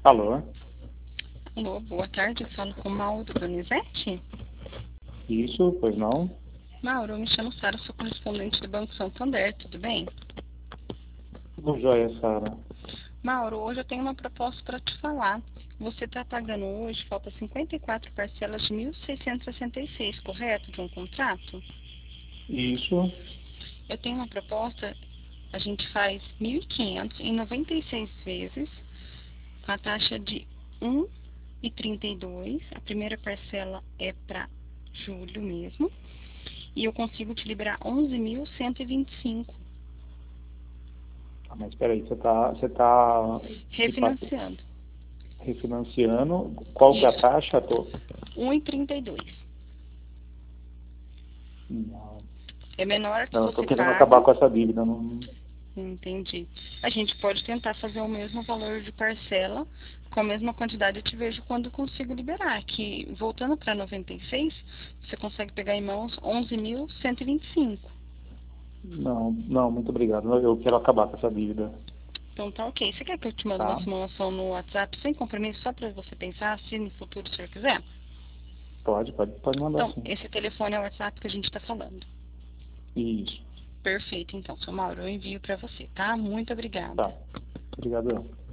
Alô? Alô, boa tarde. Eu falo com Mauro Donizete. Isso, pois não? Mauro, eu me chamo Sara, sou correspondente do Banco Santander, tudo bem? Tudo jóia, Sara. Mauro, hoje eu tenho uma proposta para te falar. Você está pagando hoje, falta 54 parcelas de 1.666, correto, de um contrato? Isso, Eu tenho uma proposta, a gente faz 1.500 em 96 vezes, com a taxa de 1,32. A primeira parcela é para julho mesmo. E eu consigo te liberar 11.125, mas espera aí, você tá refinanciando. refinanciando, qual que é a Isso, taxa? 1,32. Não, É menor que não, eu tô você querendo acabar paga. com essa dívida, não... Entendi. A gente pode tentar fazer o mesmo valor de parcela, com a mesma quantidade. Eu te vejo quando consigo liberar. Que voltando para 96, você consegue pegar em mãos 11.125. Não, muito obrigado, eu quero acabar com essa dívida, Então tá ok. Você quer que eu te mande uma tá? simulação no WhatsApp sem compromisso, só para você pensar, se no futuro o senhor quiser? Pode mandar Então, sim. esse telefone é o WhatsApp que a gente está falando. Isso, Perfeito, então, seu Mauro, eu envio para você, tá? Muito obrigada. tá. Obrigadão.